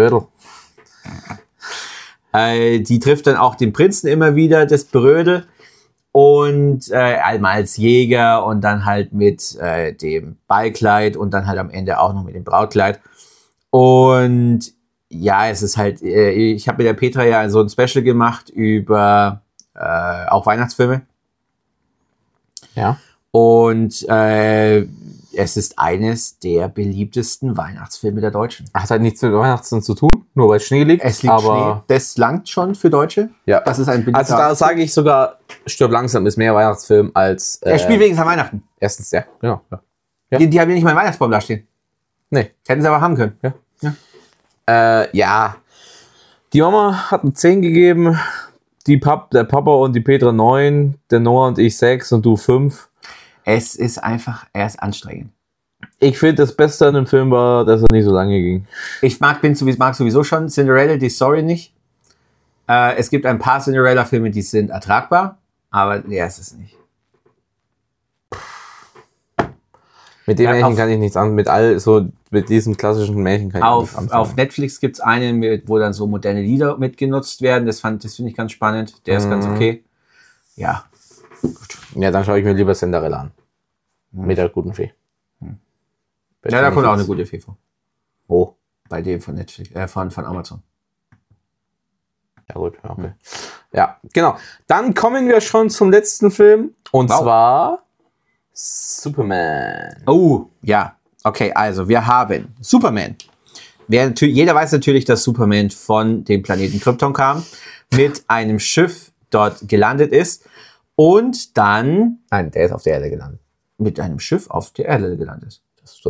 Die trifft dann auch den Prinzen immer wieder, das Brödel. Und einmal als Jäger und dann halt mit dem Ballkleid und dann halt am Ende auch noch mit dem Brautkleid. Und ja, es ist halt, ich habe mit der Petra ja so ein Special gemacht über auch Weihnachtsfilme. Ja. Und es ist eines der beliebtesten Weihnachtsfilme der Deutschen. Hat halt nichts mit Weihnachten zu tun, nur weil Schnee liegt. Es liegt Schnee. Das langt schon für Deutsche. Ja. Das ist ein beliebter. Also da sage ich sogar, Stirb langsam ist mehr Weihnachtsfilm als... Er spielt wenigstens an Weihnachten. Erstens, ja. Genau. Ja. Die haben ja nicht mal einen Weihnachtsbaum da stehen. Nee. Hätten sie aber haben können. Ja. Die Mama hat eine 10 gegeben, der Papa und die Petra 9, der Noah und ich 6 und du 5. Es ist einfach, er ist anstrengend. Ich finde, das Beste an dem Film war, dass er nicht so lange ging. Ich mag sowieso schon Cinderella, die Story nicht. Es gibt ein paar Cinderella-Filme, die sind ertragbar, aber der ist es nicht. Mit dem Märchen kann ich nichts an, mit diesem klassischen Märchen kann ich nichts anfangen. Auf Netflix gibt's einen, wo dann so moderne Lieder mitgenutzt werden. Das finde ich ganz spannend. Der ist ganz okay. Ja. Gut. Ja, dann schaue ich mir lieber Cinderella an. Mit der guten Fee. Ja, da kommt auch eine gute Fee vor. Oh. Bei dem von Netflix, von Amazon. Ja gut, okay. Ja, genau. Dann kommen wir schon zum letzten Film. Und zwar Superman. Oh, ja. Okay, also wir haben Superman. Jeder weiß natürlich, dass Superman von dem Planeten Krypton kam, mit einem Schiff dort gelandet ist und dann... Nein, der ist auf der Erde gelandet. Mit einem Schiff auf der Erde gelandet ist.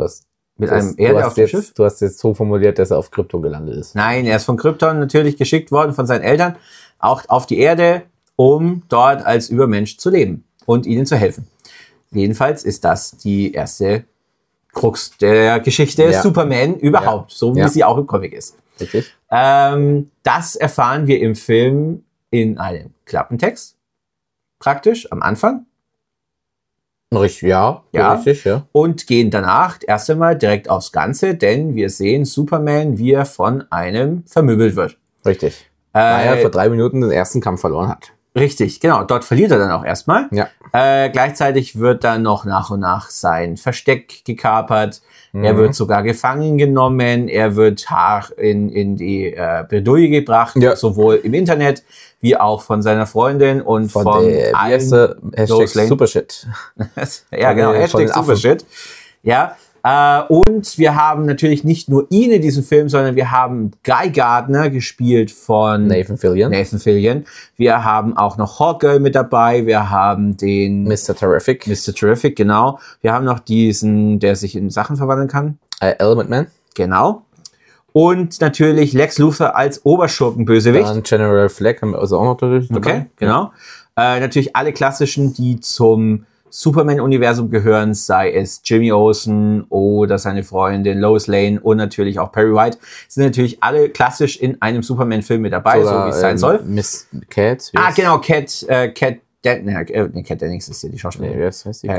Schiff? Du hast jetzt so formuliert, dass er auf Krypton gelandet ist. Nein, er ist von Krypton natürlich geschickt worden, von seinen Eltern, auch auf die Erde, um dort als Übermensch zu leben und ihnen zu helfen. Jedenfalls ist das die erste Krux der Geschichte Superman überhaupt, so wie sie auch im Comic ist. Richtig. Das erfahren wir im Film in einem Klappentext, praktisch am Anfang. Richtig, ja. Und gehen danach erst einmal direkt aufs Ganze, denn wir sehen Superman, wie er von einem vermöbelt wird. Richtig. Weil er vor 3 Minuten den ersten Kampf verloren hat. Richtig, genau. Dort verliert er dann auch erstmal. Ja. Gleichzeitig wird dann noch nach und nach sein Versteck gekapert. Er wird sogar gefangen genommen. Er wird in die Bredouille gebracht, sowohl im Internet wie auch von seiner Freundin und von Hashtag Supershit. Ja, genau, Hashtag Supershit. Ja. Und wir haben natürlich nicht nur ihn in diesem Film, sondern wir haben Guy Gardner, gespielt von Nathan Fillion. Wir haben auch noch Hawkgirl mit dabei. Wir haben den Mr. Terrific, genau. Wir haben noch diesen, der sich in Sachen verwandeln kann. Element Man. Genau. Und natürlich Lex Luthor als Oberschurkenbösewicht. Dann General Flag haben wir also auch noch dabei. Okay, genau. Natürlich alle klassischen, die zum Superman-Universum gehören, sei es Jimmy Olsen oder seine Freundin Lois Lane und natürlich auch Perry White, sind natürlich alle klassisch in einem Superman-Film mit dabei, so wie es sein soll. Miss Cat. Genau, Cat Cat Dennings ist ja die Schauspielerin. Nee, was heißt die?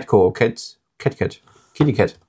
Kitty Cat.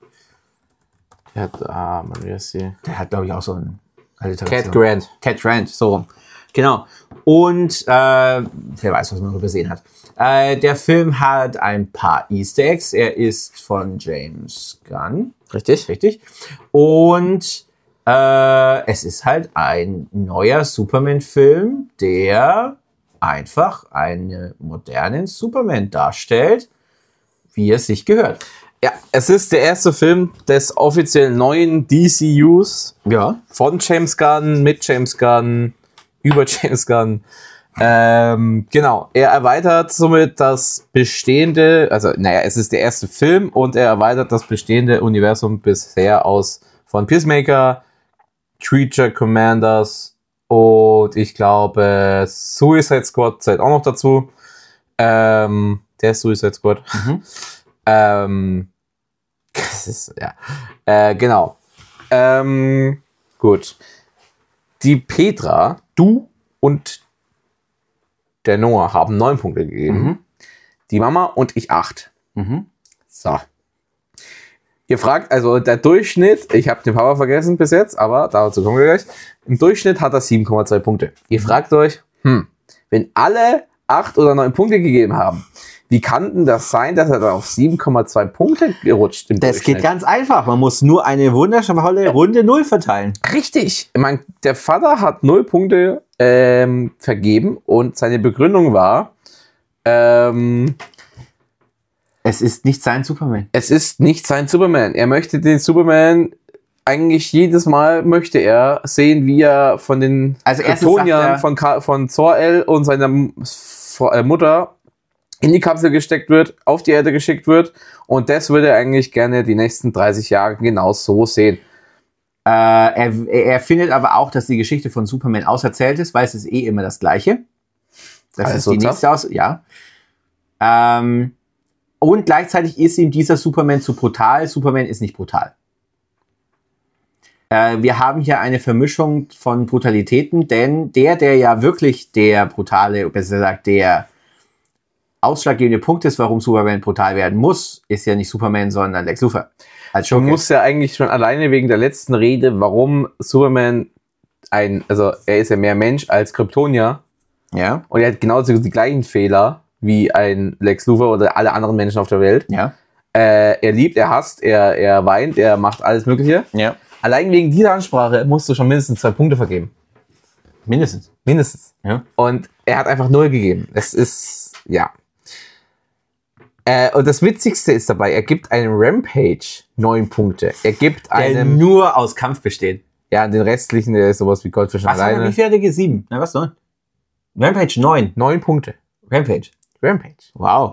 Mann, wie heißt sie? Der hat, glaube ich, auch so ein Cat Grant. Cat Grant, so rum. Genau. Und wer weiß, was man übersehen hat. Der Film hat ein paar Easter Eggs. Er ist von James Gunn. Richtig. Und es ist halt ein neuer Superman-Film, der einfach einen modernen Superman darstellt, wie es sich gehört. Ja, es ist der erste Film des offiziell neuen DCUs. Ja. Von James Gunn, mit James Gunn, über James Gunn. Genau, er erweitert somit das bestehende, es ist der erste Film und er erweitert das bestehende Universum bisher von Peacemaker, Creature Commanders und ich glaube Suicide Squad zählt auch noch dazu. Der Suicide Squad. Das ist, ja. Genau. Gut. Die Petra, du und der Noah haben 9 Punkte gegeben. Die Mama und ich 8. So. Ihr fragt, also der Durchschnitt, ich habe den Papa vergessen bis jetzt, aber dazu kommen wir gleich. Im Durchschnitt hat er 7,2 Punkte. Ihr fragt euch, wenn alle 8 oder 9 Punkte gegeben haben, wie kann denn das sein, dass er da auf 7,2 Punkte gerutscht im Das geht ganz einfach. Man muss nur eine wundervolle Runde 0 verteilen. Richtig. Ich meine, der Vater hat 0 Punkte vergeben und seine Begründung war, es ist nicht sein Superman. Es ist nicht sein Superman. Er möchte den Superman eigentlich jedes Mal möchte er sehen, wie er von den Kryptoniern von Zor-El und seiner Mutter in die Kapsel gesteckt wird, auf die Erde geschickt wird und das würde er eigentlich gerne die nächsten 30 Jahre genau so sehen. Er findet aber auch, dass die Geschichte von Superman auserzählt ist, weil es ist eh immer das Gleiche. Das ist die nächste ja. Und gleichzeitig ist ihm dieser Superman zu brutal. Superman ist nicht brutal. Wir haben hier eine Vermischung von Brutalitäten, denn der ja wirklich der brutale, besser gesagt, der ausschlaggebende Punkt ist, warum Superman brutal werden muss, ist ja nicht Superman, sondern Lex Luthor. Du musst ja eigentlich schon alleine wegen der letzten Rede, warum Superman er ist ja mehr Mensch als Kryptonier. Ja. Und er hat genauso die gleichen Fehler wie ein Lex Luthor oder alle anderen Menschen auf der Welt. Ja. Er liebt, er hasst, er weint, er macht alles Mögliche. Ja. Allein wegen dieser Ansprache musst du schon mindestens 2 Punkte vergeben. Mindestens. Ja. Und er hat einfach 0 gegeben. Das ist, ja. Und das Witzigste ist dabei, er gibt einem Rampage 9 Punkte. Er gibt einem... Der nur aus Kampf besteht. Ja, den restlichen, der ist sowas wie Goldfisch alleine. Wie viel hat er gegeben? Na, was 9? Rampage 9. 9 Punkte. Rampage. Wow.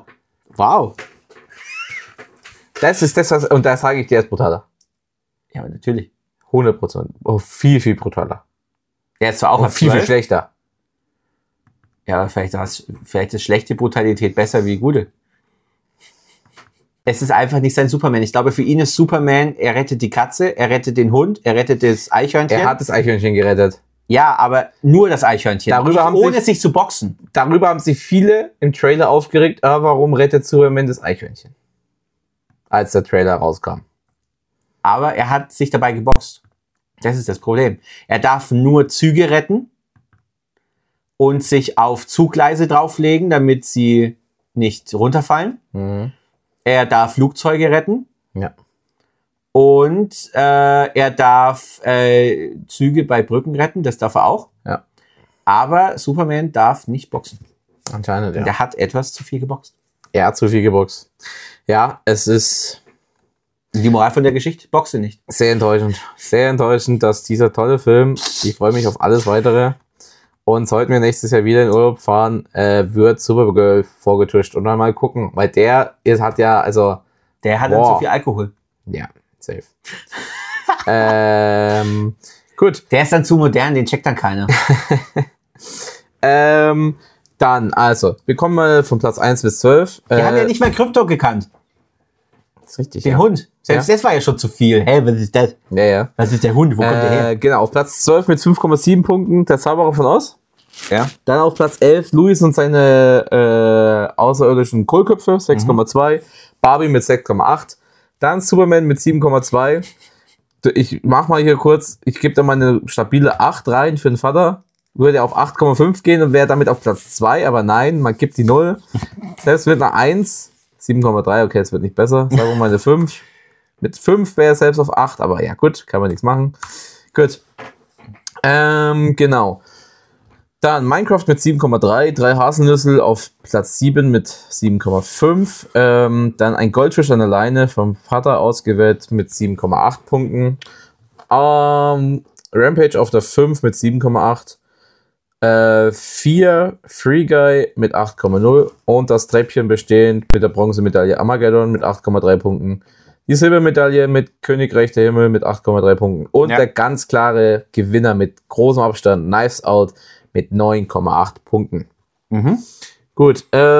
Das ist das, und da sage ich dir, er ist brutaler. Ja, aber natürlich. 100%. Oh, viel, viel brutaler. Der ist zwar auch viel, viel schlechter. Ja, aber vielleicht ist schlechte Brutalität besser wie gute. Es ist einfach nicht sein Superman. Ich glaube, für ihn ist Superman, er rettet die Katze, er rettet den Hund, er rettet das Eichhörnchen. Er hat das Eichhörnchen gerettet. Ja, aber nur das Eichhörnchen. Ohne sich zu boxen. Darüber haben sich viele im Trailer aufgeregt, aber warum rettet Superman das Eichhörnchen? Als der Trailer rauskam. Aber er hat sich dabei geboxt. Das ist das Problem. Er darf nur Züge retten und sich auf Zuggleise drauflegen, damit sie nicht runterfallen. Er darf Flugzeuge retten. Ja. Und er darf Züge bei Brücken retten, das darf er auch. Ja. Aber Superman darf nicht boxen. Anscheinend, ja. Der hat etwas zu viel geboxt. Er hat zu viel geboxt. Ja, es ist... Die Moral von der Geschichte, boxe nicht. Sehr enttäuschend. Sehr enttäuschend, dass dieser tolle Film, ich freue mich auf alles Weitere. Und sollten wir nächstes Jahr wieder in Urlaub fahren, wird Supergirl vorgetuscht. Und dann mal gucken, weil der hat ja, also... Der hat dann zu viel Alkohol. Ja, safe. Gut. Der ist dann zu modern, den checkt dann keiner. Dann, also, wir kommen mal von Platz 1 bis 12. Wir haben ja nicht mal Krypto gekannt. Das ist richtig, Den Hund. Selbst das war ja schon zu viel. Hey, was ist das? Ja. Was ist der Hund? Wo kommt der her? Genau, auf Platz 12 mit 5,7 Punkten, der Zauberer von Oz. Ja. Dann auf Platz 11 Louis und seine außerirdischen Kohlköpfe, 6,2. Barbie mit 6,8. Dann Superman mit 7,2. Ich mach mal hier kurz, ich gebe da mal eine stabile 8 rein für den Vater. Würde auf 8,5 gehen und wäre damit auf Platz 2, aber nein, man gibt die 0. Selbst mit einer 1, 7,3, okay, es wird nicht besser. Sagen wir mal eine 5. Mit 5 wäre es selbst auf 8, aber ja gut, kann man nichts machen. Gut. Genau. Dann Minecraft mit 7,3, 3 Haselnüssel auf Platz 7 mit 7,5. Dann ein Goldfisch an der Leine vom Vater ausgewählt mit 7,8 Punkten. Rampage auf der 5 mit 7,8. 4 Free Guy mit 8,0 und das Treppchen bestehend mit der Bronzemedaille Armageddon mit 8,3 Punkten. Die Silbermedaille mit Königreich der Himmel mit 8,3 Punkten. Und der ganz klare Gewinner mit großem Abstand, Knives Out, mit 9,8 Punkten. Gut,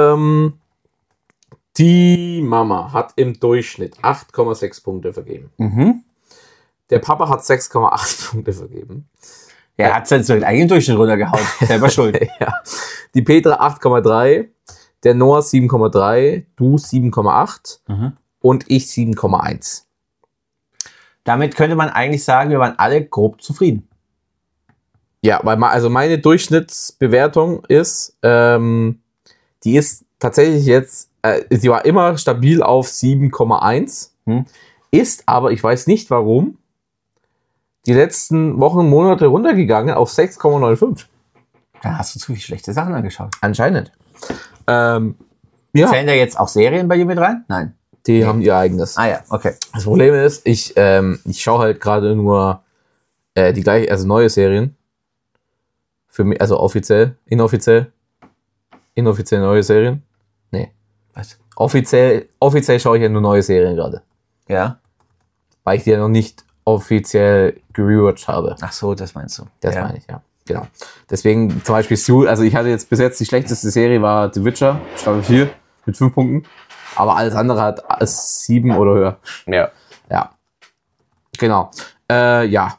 die Mama hat im Durchschnitt 8,6 Punkte vergeben. Der Papa hat 6,8 Punkte vergeben. Er hat seinen eigenen Durchschnitt runtergehauen. Selber schuld. Ja. Die Petra 8,3, der Noah 7,3, du 7,8 und ich 7,1. Damit könnte man eigentlich sagen, wir waren alle grob zufrieden. Ja, weil also meine Durchschnittsbewertung ist, die ist tatsächlich jetzt, sie war immer stabil auf 7,1, ist aber, ich weiß nicht warum, die letzten Wochen und Monate runtergegangen auf 6,95. Da hast du zu viele schlechte Sachen angeschaut. Anscheinend. Ja. Zählen da jetzt auch Serien bei dir mit rein? Nein. Die haben ihr eigenes. Ah ja, okay. Das Problem ist, ich schaue halt gerade nur die gleiche, also neue Serien. Für mich, also offiziell, inoffiziell neue Serien. Nee. Was? Offiziell schaue ich ja nur neue Serien gerade. Ja. Weil ich die ja noch nicht offiziell gerewatcht habe. Ach so, das meinst du. Das meine ich, ja. Genau. Deswegen zum Beispiel, also ich hatte jetzt bis jetzt die schlechteste Serie war The Witcher, Staffel 4 mit 5 Punkten. Aber alles andere hat 7 oder höher. Ja. Ja. Genau. Ja.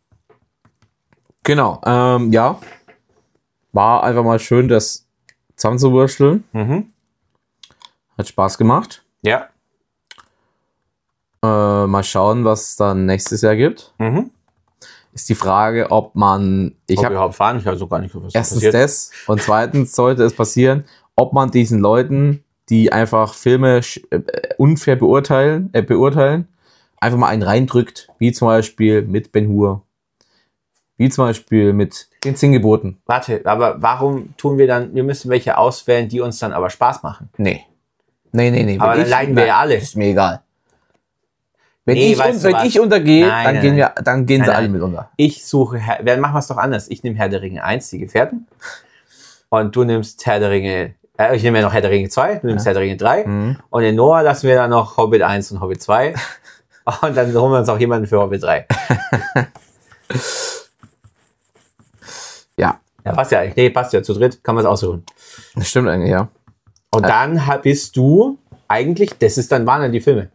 Genau. Ja. War einfach mal schön, das zusammenzuwursteln. Hat Spaß gemacht. Ja. Mal schauen, was es dann nächstes Jahr gibt. Ist die Frage, ob man... Ob wir überhaupt fahren? Ich weiß auch gar nicht, was erstens passiert. das und zweitens sollte es passieren, ob man diesen Leuten, die einfach Filme unfair beurteilen, einfach mal einen reindrückt, wie zum Beispiel mit Ben-Hur, wie zum Beispiel mit den 10 Geboten. Warte, aber warum tun wir dann, wir müssen welche auswählen, die uns dann aber Spaß machen? Nee. Aber dann leiden wir ja alle. Ist mir egal. Wenn Nee, ich weißt du was? untergehe, Nein, dann gehen sie Nein, alle nein. mit unter. Ich suche, dann machen wir es doch anders. Ich nehme Herr der Ringe 1, die Gefährten. Und du nimmst Herr der Ringe, ich nehme ja noch Herr der Ringe 2, du nimmst Herr der Ringe 3. Und in Noah lassen wir dann noch Hobbit 1 und Hobbit 2. Und dann holen wir uns auch jemanden für Hobbit 3. Ja. Ja, passt ja eigentlich. Nee, passt ja. Zu dritt kann man es aussuchen. Das stimmt eigentlich, ja. Und dann bist du eigentlich, waren dann die Filme.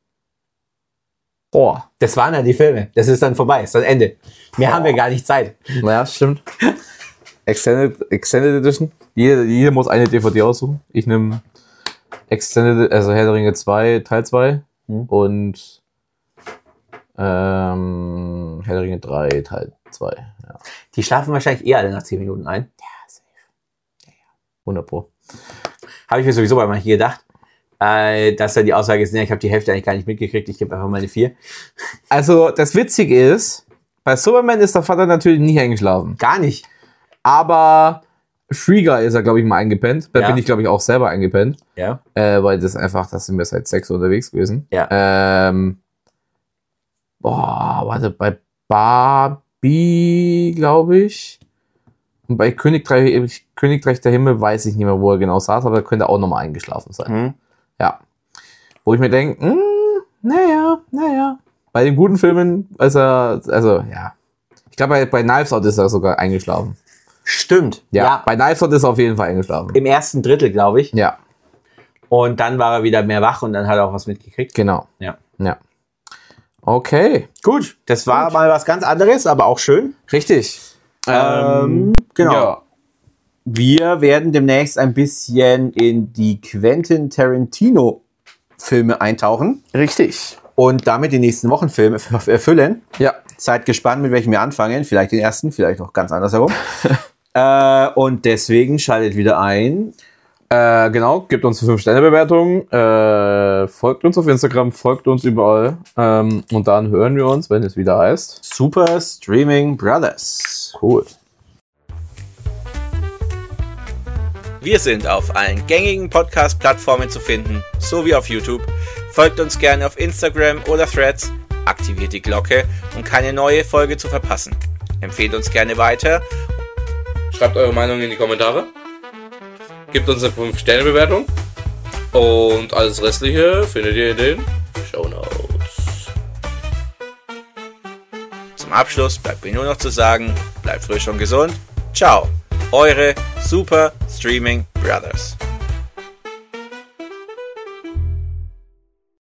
Boah. Das waren dann die Filme. Das ist dann vorbei. Ist dann Ende. Mehr haben wir gar nicht Zeit. Ja, stimmt. Extended Edition. Jeder muss eine DVD aussuchen. Ich nehme Extended, also Herr der Ringe 2, Teil 2 und Herr der Ringe 3, Teil 2. Ja. Die schlafen wahrscheinlich eher alle nach 10 Minuten ein. Ja, safe. Ja. 100 Pro. Habe ich mir sowieso bei manchen gedacht. Dass da die Aussage ist, ich habe die Hälfte eigentlich gar nicht mitgekriegt, ich gebe einfach mal eine 4. Also, das Witzige ist, bei Superman ist der Vater natürlich nicht eingeschlafen. Gar nicht. Aber Free Guy ist er, glaube ich, mal eingepennt. Da Ja. bin ich, glaube ich, auch selber eingepennt. Ja. Weil das einfach, da sind wir seit 6 unterwegs gewesen. Ja. Bei Barbie, glaube ich. Und bei Königreich der Himmel weiß ich nicht mehr, wo er genau saß, aber da könnte er auch nochmal eingeschlafen sein. Ja. Wo ich mir denke, naja. Bei den guten Filmen ist er, also, ja. Ich glaube, bei Knives Out ist er sogar eingeschlafen. Stimmt. Ja. Bei Knives Out ist er auf jeden Fall eingeschlafen. Im ersten Drittel, glaube ich. Ja. Und dann war er wieder mehr wach und dann hat er auch was mitgekriegt. Genau. Ja. Okay. Gut. Das war mal was ganz anderes, aber auch schön. Richtig. Genau. Ja. wir werden demnächst ein bisschen in die Quentin Tarantino-Filme eintauchen. Richtig. Und damit die nächsten Wochenfilme erfüllen. Ja. Seid gespannt, mit welchem wir anfangen. Vielleicht den ersten, vielleicht auch ganz andersherum. Und deswegen schaltet wieder ein. Genau, gebt uns eine 5-Sterne-Bewertung, folgt uns auf Instagram, folgt uns überall und dann hören wir uns, wenn es wieder heißt Super Streaming Brothers. Cool. Wir sind auf allen gängigen Podcast-Plattformen zu finden, sowie auf YouTube. Folgt uns gerne auf Instagram oder Threads, aktiviert die Glocke, um keine neue Folge zu verpassen. Empfehlt uns gerne weiter. Schreibt eure Meinung in die Kommentare. Gebt uns eine 5-Sterne-Bewertung. Und alles Restliche findet ihr in den Shownotes. Zum Abschluss bleibt mir nur noch zu sagen, bleibt frisch und gesund. Ciao, eure Super Streaming Brothers.